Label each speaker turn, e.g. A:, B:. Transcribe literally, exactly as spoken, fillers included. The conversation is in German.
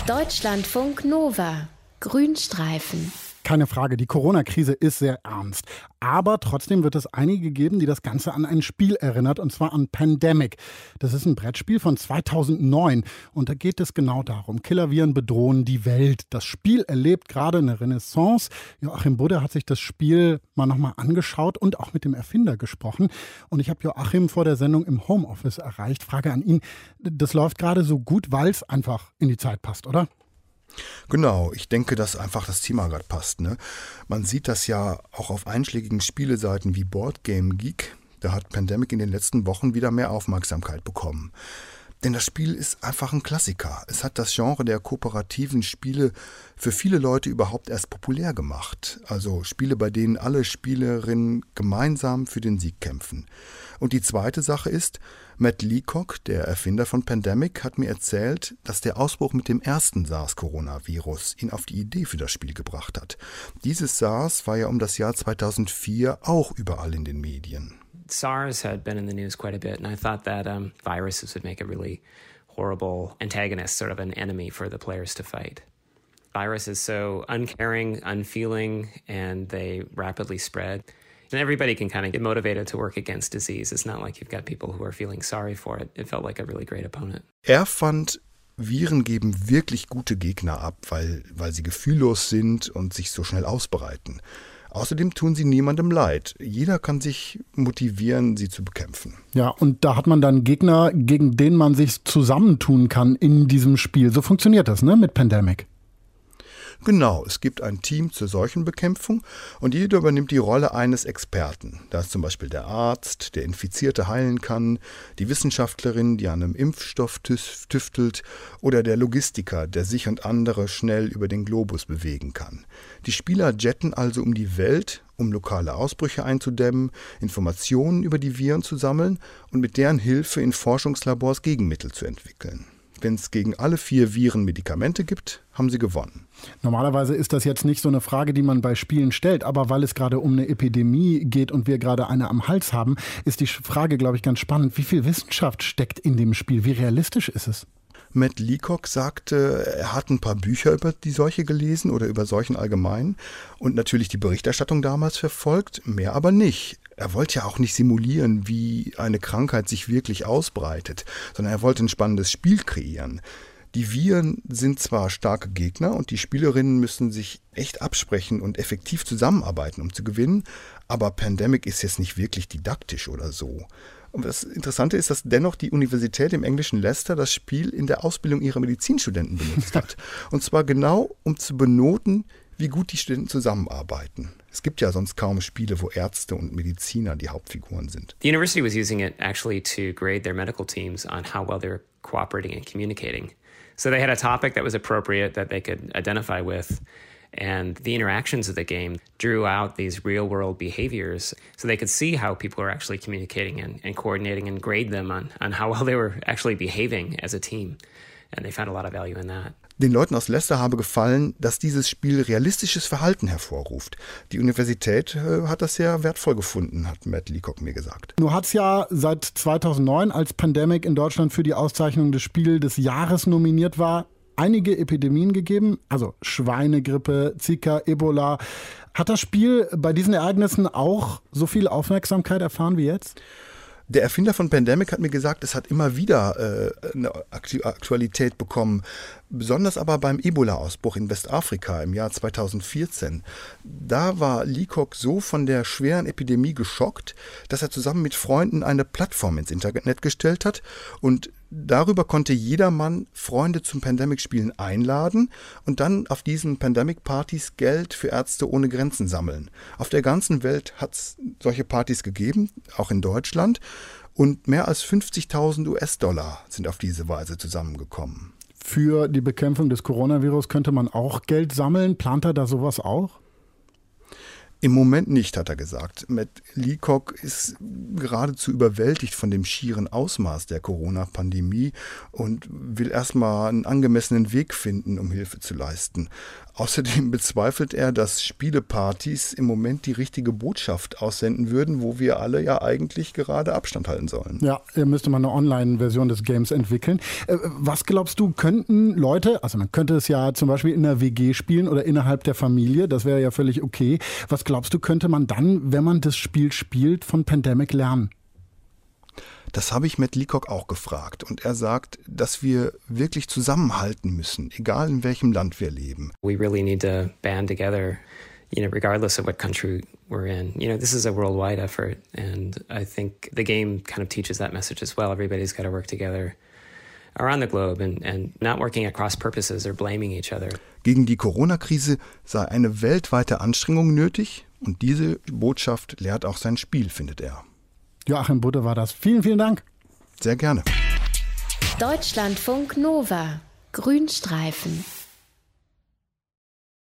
A: Deutschlandfunk Nova. Grünstreifen.
B: Keine Frage, die Corona-Krise ist sehr ernst. Aber trotzdem wird es einige geben, die das Ganze an ein Spiel erinnert, und zwar an Pandemic. Das ist ein Brettspiel von zweitausendneun und da geht es genau darum. Killerviren bedrohen die Welt. Das Spiel erlebt gerade eine Renaissance. Joachim Budde hat sich das Spiel mal nochmal angeschaut und auch mit dem Erfinder gesprochen. Und ich habe Joachim vor der Sendung im Homeoffice erreicht. Frage an ihn, das läuft gerade so gut, weil es einfach in die Zeit passt, oder?
C: Genau, ich denke, dass einfach das Thema gerade passt. Ne? Man sieht das ja auch auf einschlägigen Spieleseiten wie Boardgame Geek. Da hat Pandemic in den letzten Wochen wieder mehr Aufmerksamkeit bekommen. Denn das Spiel ist einfach ein Klassiker. Es hat das Genre der kooperativen Spiele für viele Leute überhaupt erst populär gemacht. Also Spiele, bei denen alle Spielerinnen gemeinsam für den Sieg kämpfen. Und die zweite Sache ist, Matt Leacock, der Erfinder von Pandemic, hat mir erzählt, dass der Ausbruch mit dem ersten SARS-Coronavirus ihn auf die Idee für das Spiel gebracht hat. Dieses SARS war ja um das Jahr zweitausendvier auch überall in den Medien.
D: SARS had been in the news quite a bit, and I thought that um, viruses would make a really horrible antagonist, sort of an enemy for the players to fight. Virus is so uncaring, unfeeling, and they rapidly spread. And everybody can kind of get motivated to work against disease. It's not like you've got people who are feeling sorry for it. It felt like a really great opponent.
C: Er fand, Viren geben wirklich gute Gegner ab, weil, weil sie gefühllos sind und sich so schnell ausbreiten. Außerdem tun sie niemandem leid. Jeder kann sich motivieren, sie zu bekämpfen.
B: Ja, und da hat man dann Gegner, gegen den man sich zusammentun kann in diesem Spiel. So funktioniert das, ne, mit Pandemic.
C: Genau, es gibt ein Team zur Seuchenbekämpfung und jeder übernimmt die Rolle eines Experten. Da ist zum Beispiel der Arzt, der Infizierte heilen kann, die Wissenschaftlerin, die an einem Impfstoff tüftelt, oder der Logistiker, der sich und andere schnell über den Globus bewegen kann. Die Spieler jetten also um die Welt, um lokale Ausbrüche einzudämmen, Informationen über die Viren zu sammeln und mit deren Hilfe in Forschungslabors Gegenmittel zu entwickeln. Wenn es gegen alle vier Viren Medikamente gibt, haben sie gewonnen.
B: Normalerweise ist das jetzt nicht so eine Frage, die man bei Spielen stellt, aber weil es gerade um eine Epidemie geht und wir gerade eine am Hals haben, ist die Frage, glaube ich, ganz spannend. Wie viel Wissenschaft steckt in dem Spiel? Wie realistisch ist es?
C: Matt Leacock sagte, er hat ein paar Bücher über die Seuche gelesen oder über Seuchen allgemein und natürlich die Berichterstattung damals verfolgt, mehr aber nicht. Er wollte ja auch nicht simulieren, wie eine Krankheit sich wirklich ausbreitet, sondern er wollte ein spannendes Spiel kreieren. Die Viren sind zwar starke Gegner und die Spielerinnen müssen sich echt absprechen und effektiv zusammenarbeiten, um zu gewinnen, aber Pandemic ist jetzt nicht wirklich didaktisch oder so. Und das Interessante ist, dass dennoch die Universität im englischen Leicester das Spiel in der Ausbildung ihrer Medizinstudenten benutzt hat. Und zwar genau, um zu benoten, wie gut die Studenten zusammenarbeiten. Es gibt ja sonst kaum Spiele, wo Ärzte und Mediziner die Hauptfiguren sind.
D: The university was using it actually to grade their medical teams on how well they're cooperating and communicating. So they had a topic that was appropriate that they could identify with. And the interactions of the game drew out these real-world behaviors so they could see how people were actually communicating and, and coordinating and grade them on, on how well they were actually behaving as a team. And they found a lot of value in that.
C: Den Leuten aus Leicester habe gefallen, dass dieses Spiel realistisches Verhalten hervorruft. Die Universität äh, hat das sehr wertvoll gefunden, hat Matt Leacock mir gesagt.
B: Du hast ja seit zweitausendneun, als Pandemic in Deutschland für die Auszeichnung des Spiel des Jahres nominiert war, einige Epidemien gegeben, also Schweinegrippe, Zika, Ebola. Hat das Spiel bei diesen Ereignissen auch so viel Aufmerksamkeit erfahren wie jetzt?
C: Der Erfinder von Pandemic hat mir gesagt, es hat immer wieder äh, eine Aktualität bekommen, besonders aber beim Ebola-Ausbruch in Westafrika im Jahr zweitausendvierzehn. Da war Leacock so von der schweren Epidemie geschockt, dass er zusammen mit Freunden eine Plattform ins Internet gestellt hat und darüber konnte jedermann Freunde zum Pandemic-Spielen einladen und dann auf diesen Pandemic-Partys Geld für Ärzte ohne Grenzen sammeln. Auf der ganzen Welt hat es solche Partys gegeben, auch in Deutschland, und mehr als fünfzigtausend US-Dollar sind auf diese Weise zusammengekommen.
B: Für die Bekämpfung des Coronavirus könnte man auch Geld sammeln. Plant er da sowas auch?
C: Im Moment nicht, hat er gesagt. Matt Leacock ist geradezu überwältigt von dem schieren Ausmaß der Corona-Pandemie und will erstmal einen angemessenen Weg finden, um Hilfe zu leisten. Außerdem bezweifelt er, dass Spielepartys im Moment die richtige Botschaft aussenden würden, wo wir alle ja eigentlich gerade Abstand halten sollen.
B: Ja, ihr müsste mal eine Online-Version des Games entwickeln. Was glaubst du, könnten Leute, also man könnte es ja zum Beispiel in einer W G spielen oder innerhalb der Familie, das wäre ja völlig okay. Was glaubst du, könnte man dann, wenn man das Spiel spielt, von Pandemic lernen?
C: Das habe ich Matt Leacock auch gefragt und er sagt, dass wir wirklich zusammenhalten müssen, egal in welchem Land wir leben.
D: We really need to band together, you know, regardless of what country we're in. You know, this is a worldwide effort and I think the game kind of teaches that message as well. Everybody's got to work together around the globe and, and not working at cross purposes or blaming each other.
C: Gegen die Corona-Krise sei eine weltweite Anstrengung nötig und diese Botschaft lehrt auch sein Spiel, findet er.
B: Joachim Budde war das. Vielen, vielen Dank.
C: Sehr gerne.
A: Deutschlandfunk Nova. Grünstreifen.